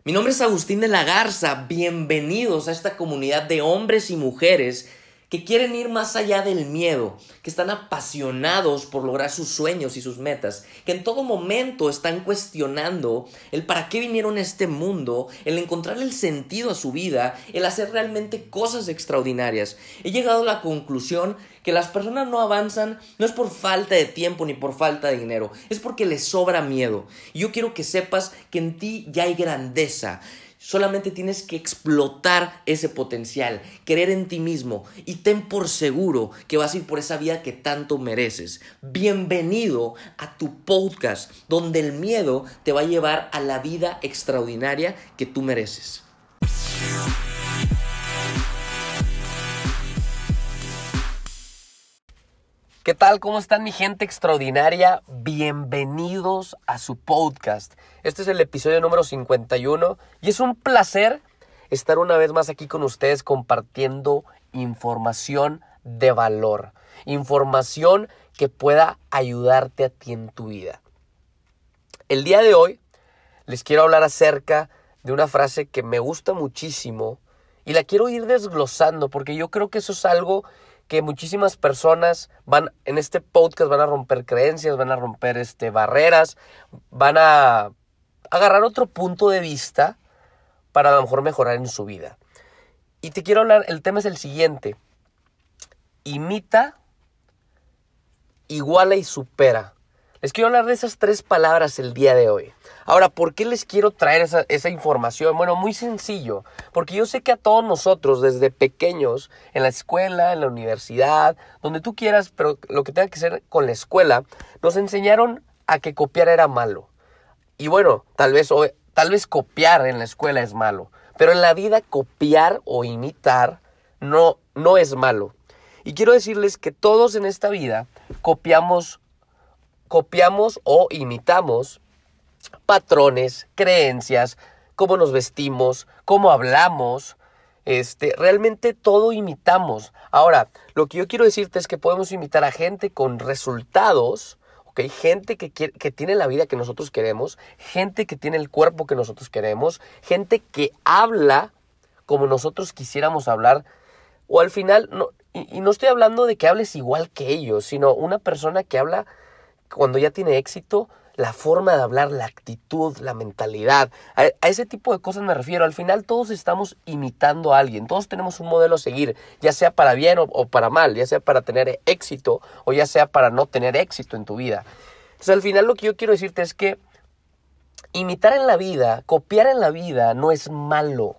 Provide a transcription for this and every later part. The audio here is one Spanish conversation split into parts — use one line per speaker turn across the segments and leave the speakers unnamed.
Mi nombre es Agustín de la Garza, bienvenidos a esta comunidad de hombres y mujeres que quieren ir más allá del miedo, que están apasionados por lograr sus sueños y sus metas, que en todo momento están cuestionando el para qué vinieron a este mundo, el encontrar el sentido a su vida, el hacer realmente cosas extraordinarias. He llegado a la conclusión que las personas no avanzan no es por falta de tiempo ni por falta de dinero, es porque les sobra miedo. Y yo quiero que sepas que en ti ya hay grandeza. Solamente tienes que explotar ese potencial, creer en ti mismo y ten por seguro que vas a ir por esa vida que tanto mereces. Bienvenido a tu podcast, donde el miedo te va a llevar a la vida extraordinaria que tú mereces. ¿Qué tal? ¿Cómo están mi gente extraordinaria? Bienvenidos a su podcast. Este es el episodio número 51 y es un placer estar una vez más aquí con ustedes compartiendo información de valor. Información que pueda ayudarte a ti en tu vida. El día de hoy les quiero hablar acerca de una frase que me gusta muchísimo y la quiero ir desglosando porque yo creo que eso es algo que muchísimas personas en este podcast van a romper creencias, van a romper barreras, van a agarrar otro punto de vista para a lo mejor mejorar en su vida. Y te quiero hablar, el tema es el siguiente: imita, iguala y supera. Les quiero hablar de esas 3 palabras el día de hoy. Ahora, ¿por qué les quiero traer esa información? Bueno, muy sencillo. Porque yo sé que a todos nosotros, desde pequeños, en la escuela, en la universidad, donde tú quieras, pero lo que tenga que ser con la escuela, nos enseñaron a que copiar era malo. Y bueno, tal vez copiar en la escuela es malo. Pero en la vida copiar o imitar no es malo. Y quiero decirles que todos en esta vida copiamos o imitamos patrones, creencias, cómo nos vestimos, cómo hablamos, realmente todo imitamos. Ahora, lo que yo quiero decirte es que podemos imitar a gente con resultados, ¿okay? Gente que tiene la vida que nosotros queremos, gente que tiene el cuerpo que nosotros queremos, gente que habla como nosotros quisiéramos hablar, o al final, no estoy hablando de que hables igual que ellos, sino una persona que habla cuando ya tiene éxito, la forma de hablar, la actitud, la mentalidad, a ese tipo de cosas me refiero. Al final todos estamos imitando a alguien, todos tenemos un modelo a seguir, ya sea para bien o para mal, ya sea para tener éxito o ya sea para no tener éxito en tu vida. Entonces al final lo que yo quiero decirte es que imitar en la vida, copiar en la vida no es malo.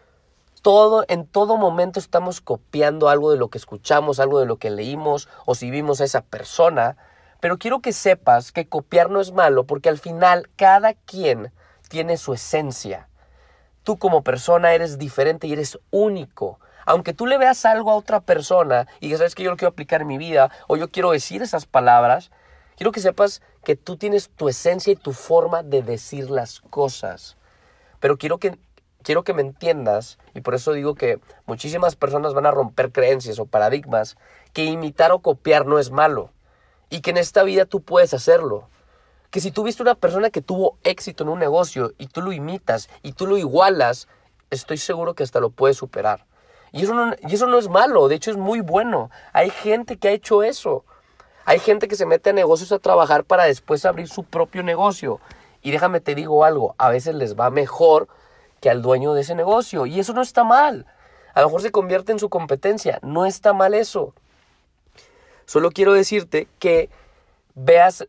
En todo momento estamos copiando algo de lo que escuchamos, algo de lo que leímos o si vimos a esa persona. Pero quiero que sepas que copiar no es malo porque al final cada quien tiene su esencia. Tú como persona eres diferente y eres único. Aunque tú le veas algo a otra persona y que sabes que yo lo quiero aplicar en mi vida o yo quiero decir esas palabras, quiero que sepas que tú tienes tu esencia y tu forma de decir las cosas. Pero quiero que me entiendas, y por eso digo que muchísimas personas van a romper creencias o paradigmas, que imitar o copiar no es malo. Y que en esta vida tú puedes hacerlo. Que si tú viste una persona que tuvo éxito en un negocio y tú lo imitas y tú lo igualas, estoy seguro que hasta lo puedes superar. Y eso no es malo, de hecho es muy bueno. Hay gente que ha hecho eso. Hay gente que se mete a negocios a trabajar para después abrir su propio negocio. Y déjame te digo algo, a veces les va mejor que al dueño de ese negocio. Y eso no está mal. A lo mejor se convierte en su competencia. No está mal eso. Solo quiero decirte que veas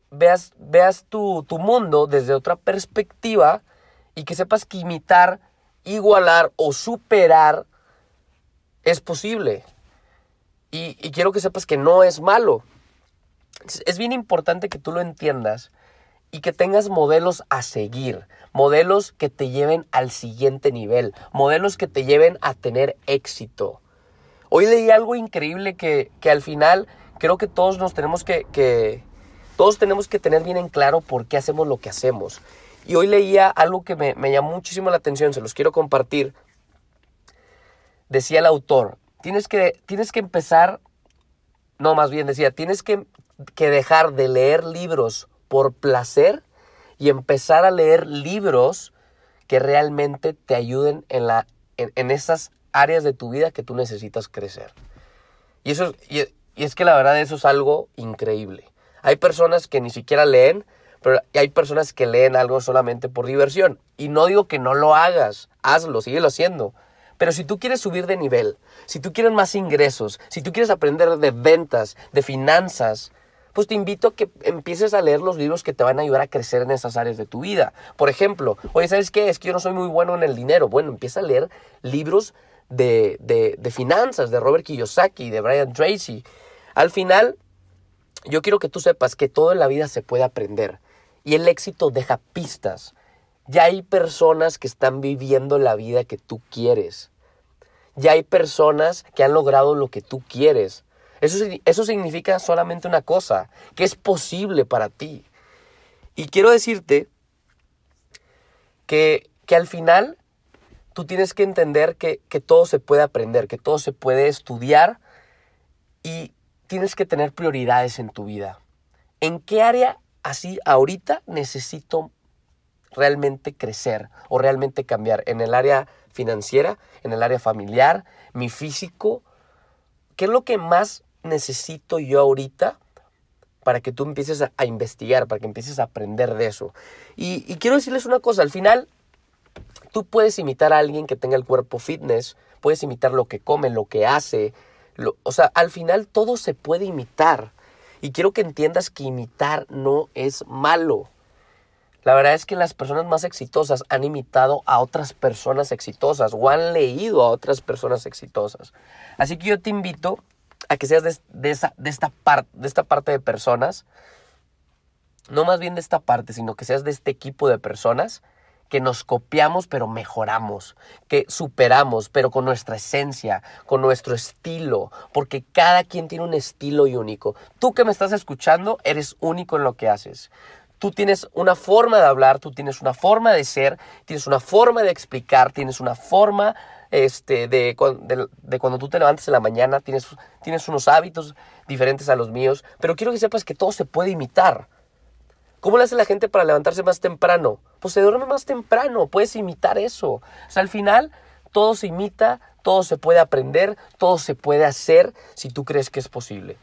tu mundo desde otra perspectiva y que sepas que imitar, igualar o superar es posible. Y quiero que sepas que no es malo. Es bien importante que tú lo entiendas y que tengas modelos a seguir, modelos que te lleven al siguiente nivel, modelos que te lleven a tener éxito. Hoy leí algo increíble que al final creo que todos tenemos que tener bien en claro por qué hacemos lo que hacemos. Y hoy leía algo que me llamó muchísimo la atención, se los quiero compartir. Decía el autor, tienes que empezar, tienes que dejar de leer libros por placer y empezar a leer libros que realmente te ayuden en esas áreas de tu vida que tú necesitas crecer. Y es que la verdad eso es algo increíble. Hay personas que ni siquiera leen, pero hay personas que leen algo solamente por diversión. Y no digo que no lo hagas, hazlo, síguelo haciendo. Pero si tú quieres subir de nivel, si tú quieres más ingresos, si tú quieres aprender de ventas, de finanzas, pues te invito a que empieces a leer los libros que te van a ayudar a crecer en esas áreas de tu vida. Por ejemplo, oye, ¿sabes qué? Es que yo no soy muy bueno en el dinero. Bueno, empieza a leer libros de finanzas, de Robert Kiyosaki, de Brian Tracy. Al final, yo quiero que tú sepas que todo en la vida se puede aprender. Y el éxito deja pistas. Ya hay personas que están viviendo la vida que tú quieres. Ya hay personas que han logrado lo que tú quieres. Eso significa solamente una cosa, que es posible para ti. Y quiero decirte que al final tú tienes que entender que todo se puede aprender, que todo se puede estudiar y tienes que tener prioridades en tu vida. ¿En qué área así ahorita necesito realmente crecer o realmente cambiar? ¿En el área financiera? ¿En el área familiar? ¿Mi físico? ¿Qué es lo que más necesito yo ahorita para que tú empieces a investigar, para que empieces a aprender de eso? Y quiero decirles una cosa, al final tú puedes imitar a alguien que tenga el cuerpo fitness, puedes imitar lo que come, lo que hace, o sea, al final todo se puede imitar. Y quiero que entiendas que imitar no es malo. La verdad es que las personas más exitosas han imitado a otras personas exitosas o han leído a otras personas exitosas. Así que yo te invito a que seas de esta parte de personas, no más bien de esta parte, sino que seas de este equipo de personas que nos copiamos pero mejoramos, que superamos pero con nuestra esencia, con nuestro estilo, porque cada quien tiene un estilo y único. Tú que me estás escuchando eres único en lo que haces. Tú tienes una forma de hablar, tú tienes una forma de ser, tienes una forma de explicar, tienes una forma de cuando tú te levantas en la mañana, tienes unos hábitos diferentes a los míos, pero quiero que sepas que todo se puede imitar. ¿Cómo le hace la gente para levantarse más temprano? Pues se duerme más temprano, puedes imitar eso. O sea, al final todo se imita, todo se puede aprender, todo se puede hacer si tú crees que es posible.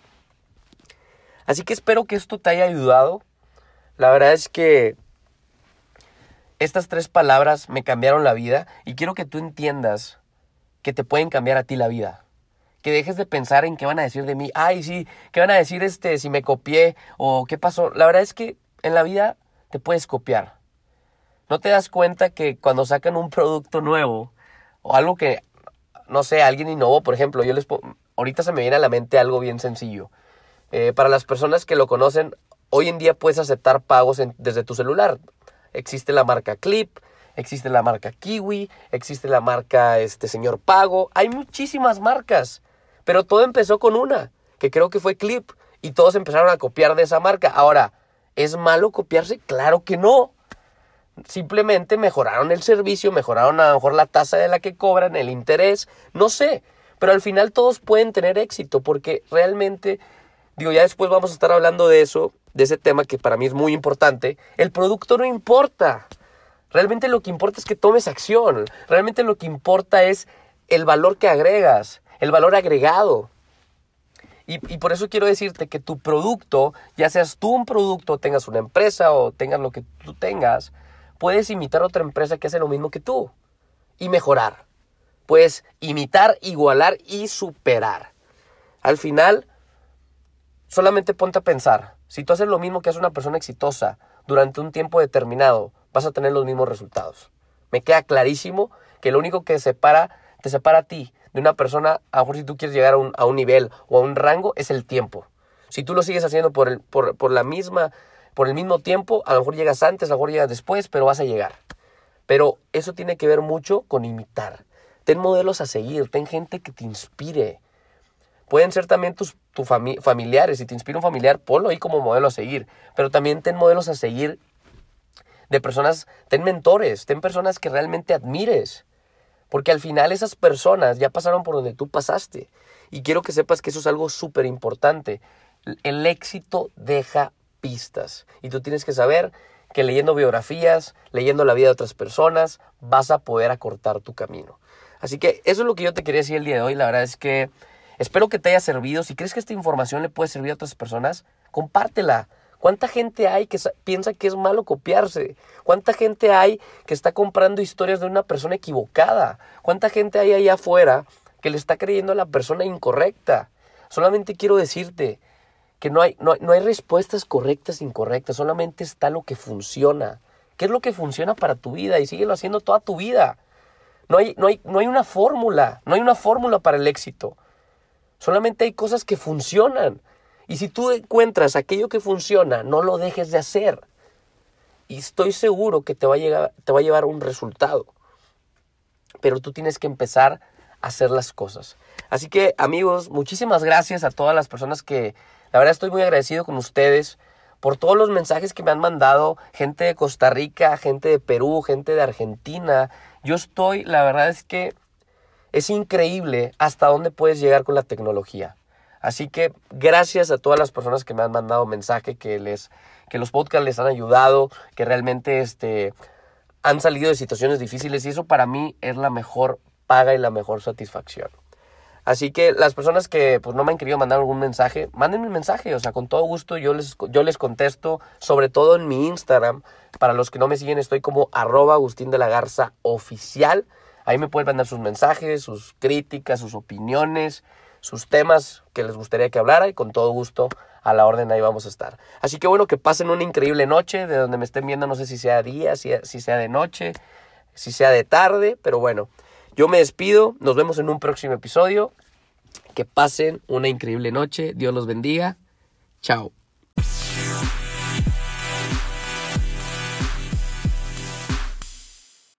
Así que espero que esto te haya ayudado. La verdad es que estas 3 palabras me cambiaron la vida y quiero que tú entiendas que te pueden cambiar a ti la vida. Que dejes de pensar en qué van a decir de mí. Ay, sí, qué van a decir si me copié o qué pasó. La verdad es que en la vida te puedes copiar. ¿No te das cuenta que cuando sacan un producto nuevo o algo que, no sé, alguien innovó? Por ejemplo, ahorita se me viene a la mente algo bien sencillo. Para las personas que lo conocen, hoy en día puedes aceptar pagos desde tu celular. Existe la marca Clip, existe la marca Kiwi, existe la marca Señor Pago. Hay muchísimas marcas, pero todo empezó con una, que creo que fue Clip, y todos empezaron a copiar de esa marca. Ahora, ¿es malo copiarse? Claro que no. Simplemente mejoraron el servicio, mejoraron a lo mejor la tasa de la que cobran, el interés, no sé. Pero al final todos pueden tener éxito porque realmente, ya después vamos a estar hablando de eso, de ese tema que para mí es muy importante. El producto no importa. Realmente lo que importa es que tomes acción. Realmente lo que importa es el valor que agregas, el valor agregado. Y por eso quiero decirte que tu producto, ya seas tú un producto, tengas una empresa o tengas lo que tú tengas, puedes imitar a otra empresa que hace lo mismo que tú y mejorar. Puedes imitar, igualar y superar. Al final, solamente ponte a pensar. Si tú haces lo mismo que hace una persona exitosa durante un tiempo determinado, vas a tener los mismos resultados. Me queda clarísimo que lo único que te separa a ti de una persona, a lo mejor si tú quieres llegar a un nivel o a un rango, es el tiempo. Si tú lo sigues haciendo por el mismo tiempo, a lo mejor llegas antes, a lo mejor llegas después, pero vas a llegar. Pero eso tiene que ver mucho con imitar. Ten modelos a seguir, ten gente que te inspire. Pueden ser también tus familiares. Si te inspira un familiar, ponlo ahí como modelo a seguir. Pero también ten modelos a seguir de personas, ten mentores, ten personas que realmente admires. Porque al final esas personas ya pasaron por donde tú pasaste. Y quiero que sepas que eso es algo súper importante. El éxito deja pistas. Y tú tienes que saber que leyendo biografías, leyendo la vida de otras personas, vas a poder acortar tu camino. Así que eso es lo que yo te quería decir el día de hoy. La verdad es que espero que te haya servido. Si crees que esta información le puede servir a otras personas, compártela. ¿Cuánta gente hay que piensa que es malo copiarse? ¿Cuánta gente hay que está comprando historias de una persona equivocada? ¿Cuánta gente hay allá afuera que le está creyendo a la persona incorrecta? Solamente quiero decirte que no hay respuestas correctas e incorrectas. Solamente está lo que funciona. ¿Qué es lo que funciona para tu vida? Y síguelo haciendo toda tu vida. No hay una fórmula. No hay una fórmula para el éxito. Solamente hay cosas que funcionan. Y si tú encuentras aquello que funciona, no lo dejes de hacer. Y estoy seguro que te va a llevar un resultado. Pero tú tienes que empezar a hacer las cosas. Así que, amigos, muchísimas gracias a todas las personas que... La verdad estoy muy agradecido con ustedes por todos los mensajes que me han mandado. Gente de Costa Rica, gente de Perú, gente de Argentina. La verdad es que es increíble hasta dónde puedes llegar con la tecnología. Así que gracias a todas las personas que me han mandado mensaje, que los podcasts les han ayudado, que realmente han salido de situaciones difíciles, y eso para mí es la mejor paga y la mejor satisfacción. Así que las personas que no me han querido mandar algún mensaje, mándenme un mensaje, o sea, con todo gusto yo les contesto, sobre todo en mi Instagram. Para los que no me siguen, estoy como @AgustinDeLaGarzaOficial. Ahí me pueden mandar sus mensajes, sus críticas, sus opiniones, sus temas que les gustaría que hablara, y con todo gusto a la orden ahí vamos a estar. Así que bueno, que pasen una increíble noche, de donde me estén viendo, no sé si sea día, si sea de noche, si sea de tarde, pero bueno, yo me despido, nos vemos en un próximo episodio, que pasen una increíble noche, Dios los bendiga, chao.